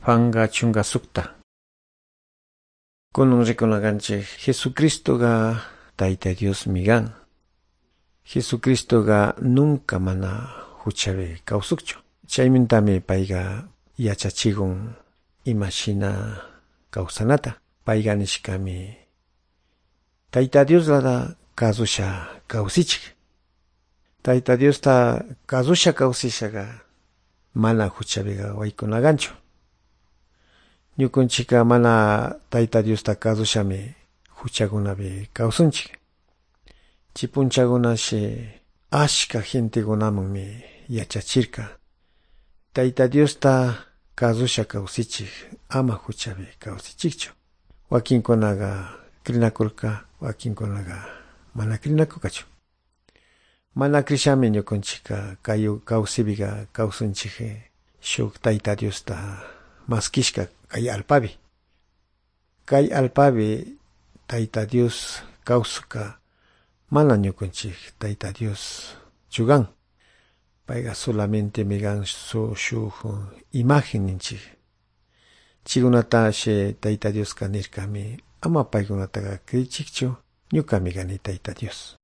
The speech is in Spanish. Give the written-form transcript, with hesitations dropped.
Panga chunga sukta. Kunung rikunaganchik Jesucristoga Tayta Dios migan. Jesucristoga nunca mana huchapi kawsukchu. Chaymantami payga yachachikun imashina kawsanata. Payga nishkami Tayta Dioslada kazusha kawsichik. Tayta Diosta kazusha kawsishaga mana huchapiga waykunaganchu. Ñukunchika mana Tayta Diosta kazushami huchakunapi kawsunchik. Chipunchakunashi ashka gentekunamanmi yachachirka. Tayta Diosta kazusha kawsichik ama huchapi kawsichikchu. Wakinkunaga krinakurka, wakinkunaga mana krinakurkachu. Mana krishami ñukunchika kawsipiga kawsunchik shuk Tayta Diosta maskishka kay alpapi. Kay alpapi Tayta Dios kawsuka mana ñukunchik Tayta Dios chugan. Payga solamente migan shuk imagen ninchik. Chikunatashi Tayta Dios kanirkami ama paykunataga krichikchu ñuka migani Tayta Dios.